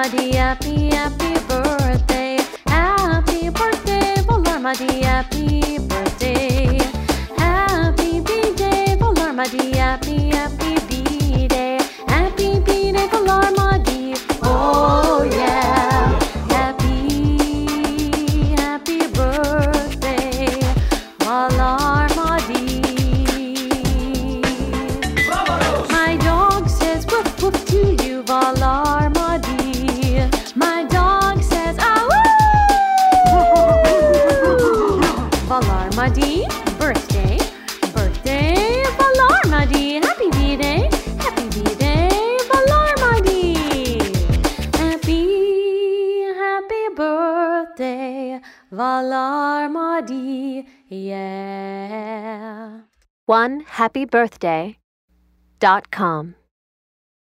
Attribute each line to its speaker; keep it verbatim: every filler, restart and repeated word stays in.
Speaker 1: Valarmadi, happy, happy birthday. Happy birthday, Valarmadi, happy birthday. Happy B-Day, Valarmadi, happy, happy B-Day. Happy B-Day, Valarmadi, oh yeah. Happy, happy birthday, Valarmadi. My dog says woof woof to you, Valarmadi. My dog says ah woo. Valarmadi, birthday, birthday, Valarmadi. Happy B-Day, happy B-Day, Valarmadi. Happy, happy birthday, Valarmadi, yeah.
Speaker 2: one happy birthday dot com